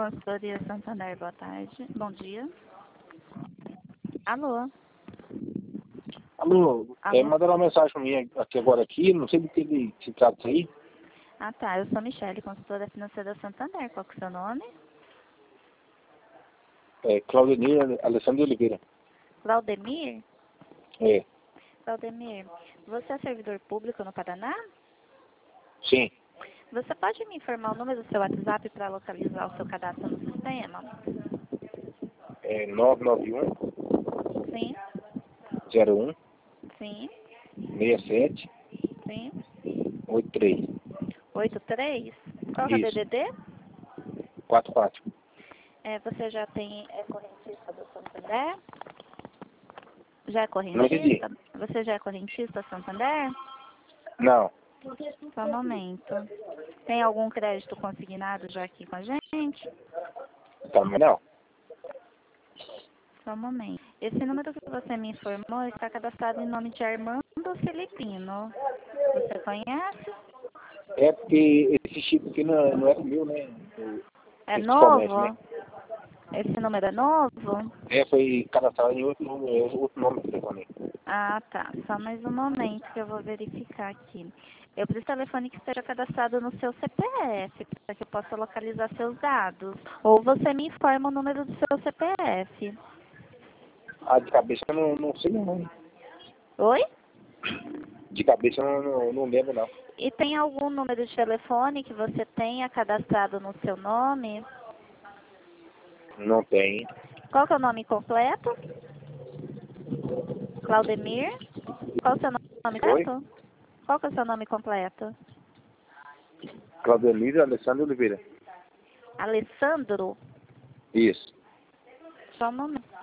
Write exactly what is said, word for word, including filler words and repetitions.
Consultoria Santander, boa tarde. Bom dia. Alô? Alô, Alô? é, mandaram uma mensagem pra mim aqui agora aqui, não sei do que ele se trata isso aí. Ah, tá. Eu sou Michele, consultora financeira da Santander. Qual que é o seu nome? É Claudemir Alessandro de Oliveira. Claudemir? É, Claudemir, você é servidor público no Paraná? sim. Você pode me informar o número do seu WhatsApp para localizar o seu cadastro no sistema? É nove nove um, Sim, zero um, sim, seis sete, sim. oito três. oito três? Qual que é o Isso, D D D? quatro quatro. É, você já tem é correntista do Santander? Já é Não entendi. correntista? Você já é correntista Santander? Não, Só um momento. Tem algum crédito consignado já aqui com a gente? também não. Só um momento. Esse número que você me informou está cadastrado em nome de Armando Filipino. Você conhece? É porque esse chip aqui não, não é o meu, né? É Principalmente, né? novo? Esse número é novo? É, foi cadastrado em outro nome, é outro nome do telefone. Ah, tá. Só mais um momento que eu vou verificar aqui. Eu preciso telefone que esteja cadastrado no seu C P F, para que eu possa localizar seus dados. Ou você me informa o número do seu C P F. Ah, de cabeça eu não, não sei não. Oi? De cabeça eu não, não, não lembro não. E tem algum número de telefone que você tenha cadastrado no seu nome? Não tem. Qual que é o nome completo? Claudemir? Qual é o seu nome Oi? completo? Qual que é o seu nome completo? Claudemir Alessandro Oliveira. Alessandro? Isso. Só um momento.